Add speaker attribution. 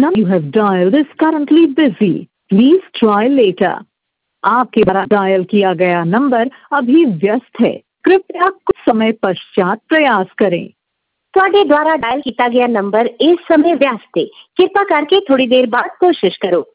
Speaker 1: number you have dialed is currently busy. Please try later. आपके द्वारा dial किया गया नंबर अभी व्यस्त है, कृपया कुछ समय पश्चात प्रयास करें।
Speaker 2: ਤੁਹਾਡੇ ਦੁਆਰਾ ਡਾਇਲ ਕੀਤਾ ਗਿਆ ਨੰਬਰ ਇਸ ਸਮੇਂ ਵਿਅਸਤ ਹੈ, ਕਿਰਪਾ ਕਰਕੇ ਥੋੜੀ ਦੇਰ ਬਾਅਦ ਕੋਸ਼ਿਸ਼ ਕਰੋ।